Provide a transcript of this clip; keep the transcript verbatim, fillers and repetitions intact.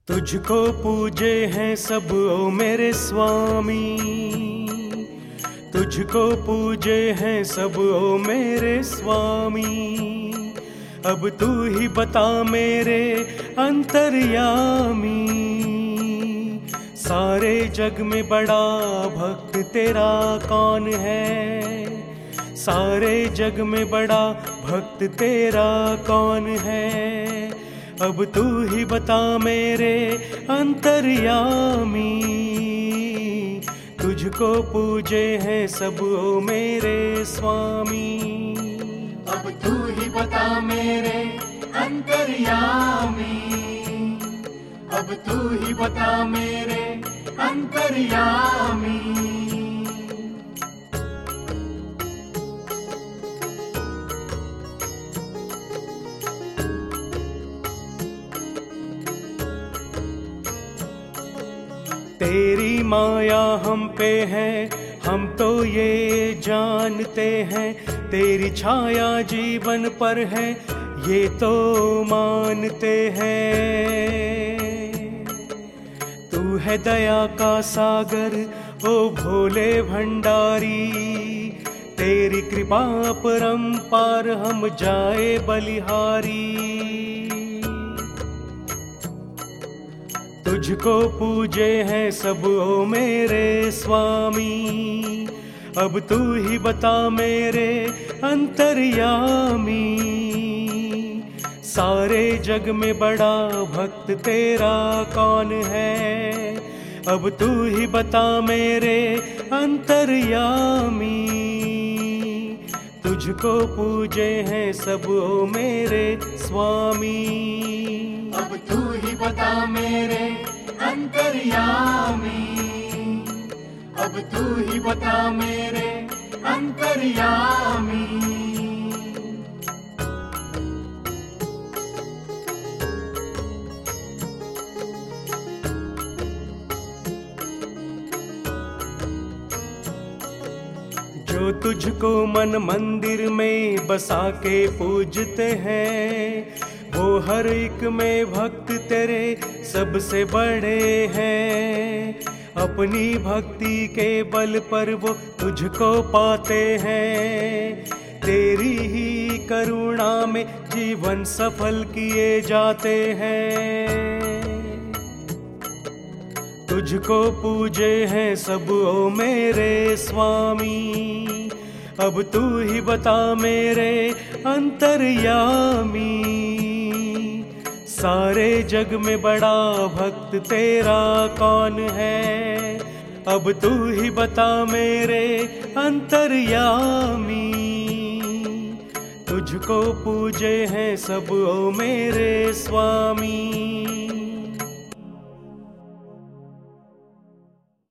तुझको पूजे हैं सब ओ मेरे स्वामी, तुझको पूजे हैं सब ओ मेरे स्वामी। अब तू ही बता मेरे अंतर्यामी, सारे जग में बड़ा भक्त तेरा कौन है? सारे जग में बड़ा भक्त तेरा कौन है? अब तू ही बता मेरे अंतर्यामी, तुझको पूजे हैं सब ओ मेरे स्वामी। अब तू ही बता मेरे अंतर्यामी, अब तू ही बता मेरे अंतर्यामी। तेरी माया हम पे है, हम तो ये जानते हैं। तेरी छाया जीवन पर है, ये तो मानते हैं। तू है दया का सागर ओ भोले भंडारी, तेरी कृपा परंपार हम जाए बलिहारी। तुझको पूजे हैं सब ओ मेरे स्वामी, अब तू ही बता मेरे अंतर्यामी। सारे जग में बड़ा भक्त तेरा कौन है? अब तू ही बता मेरे अंतर्यामी, तुझको पूजे हैं सब ओ मेरे स्वामी। अब तू ही बता मेरे अंतर्यामी, अब तू ही बता मेरे अंतर्यामी। जो तुझको मन मंदिर में बसा के पूजते हैं, वो हर एक में भक्त तेरे सबसे बड़े हैं। अपनी भक्ति के बल पर वो तुझको पाते हैं, तेरी ही करुणा में जीवन सफल किए जाते हैं। तुझको पूजे हैं सब ओ मेरे स्वामी, अब तू ही बता मेरे अंतर्यामी। सारे जग में बड़ा भक्त तेरा कौन है? अब तू ही बता मेरे अंतर्यामी, तुझको पूजे हैं सब ओ मेरे स्वामी।